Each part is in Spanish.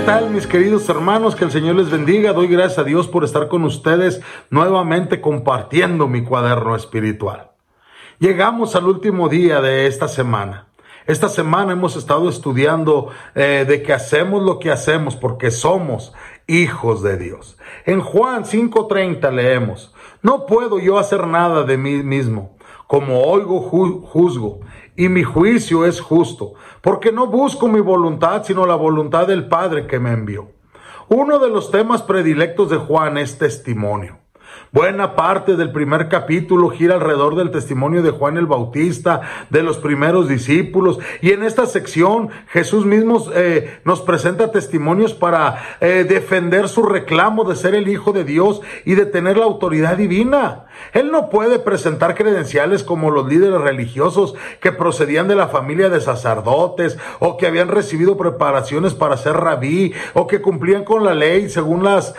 tal, mis queridos hermanos? Que el Señor les bendiga. Doy gracias a Dios por estar con ustedes nuevamente compartiendo mi cuaderno espiritual. Llegamos al último día de esta semana. Esta semana hemos estado estudiando de que hacemos lo que hacemos porque somos hijos de Dios. En Juan 5:30 leemos: no puedo yo hacer nada de mí mismo. Como oigo, juzgo, y mi juicio es justo, porque no busco mi voluntad, sino la voluntad del Padre que me envió. Uno de los temas predilectos de Juan es testimonio. Buena parte del primer capítulo gira alrededor del testimonio de Juan el Bautista, de los primeros discípulos, y en esta sección Jesús mismo nos presenta testimonios para defender su reclamo de ser el Hijo de Dios y de tener la autoridad divina. Él no puede presentar credenciales como los líderes religiosos que procedían de la familia de sacerdotes o que habían recibido preparaciones para ser rabí o que cumplían con la ley según las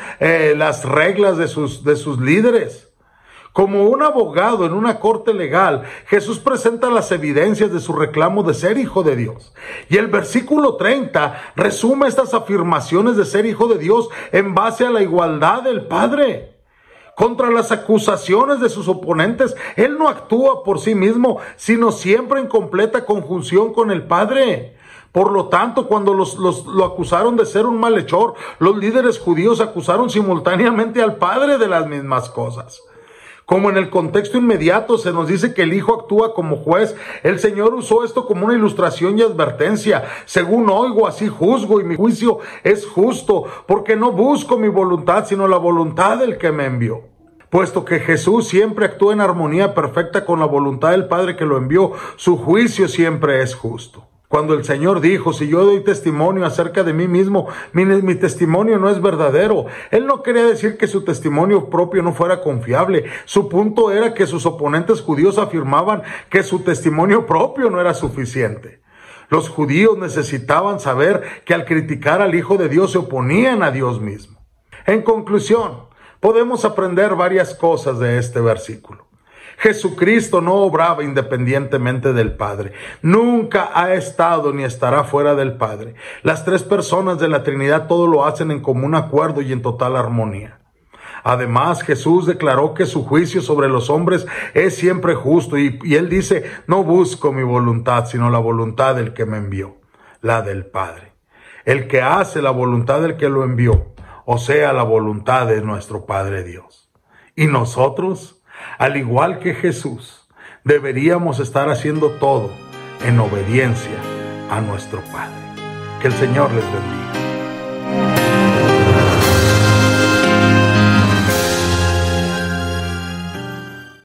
reglas de sus líderes. Como un abogado en una corte legal, Jesús presenta las evidencias de su reclamo de ser hijo de Dios. Y el versículo 30 resume estas afirmaciones de ser hijo de Dios en base a la igualdad del Padre. Contra las acusaciones de sus oponentes, Él no actúa por sí mismo, sino siempre en completa conjunción con el Padre. Por lo tanto, cuando lo acusaron de ser un malhechor, los líderes judíos acusaron simultáneamente al Padre de las mismas cosas. Como en el contexto inmediato se nos dice que el Hijo actúa como juez, el Señor usó esto como una ilustración y advertencia. Según oigo, así juzgo, y mi juicio es justo, porque no busco mi voluntad, sino la voluntad del que me envió. Puesto que Jesús siempre actúa en armonía perfecta con la voluntad del Padre que lo envió, su juicio siempre es justo. Cuando el Señor dijo: si yo doy testimonio acerca de mí mismo, mi testimonio no es verdadero, Él no quería decir que su testimonio propio no fuera confiable. Su punto era que sus oponentes judíos afirmaban que su testimonio propio no era suficiente. Los judíos necesitaban saber que al criticar al Hijo de Dios se oponían a Dios mismo. En conclusión, podemos aprender varias cosas de este versículo. Jesucristo no obraba independientemente del Padre. Nunca ha estado ni estará fuera del Padre. Las tres personas de la Trinidad todo lo hacen en común acuerdo y en total armonía. Además, Jesús declaró que su juicio sobre los hombres es siempre justo y Él dice: no busco mi voluntad, sino la voluntad del que me envió, la del Padre. El que hace la voluntad del que lo envió, o sea, la voluntad de nuestro Padre Dios. Y nosotros, al igual que Jesús, deberíamos estar haciendo todo en obediencia a nuestro Padre. Que el Señor les bendiga.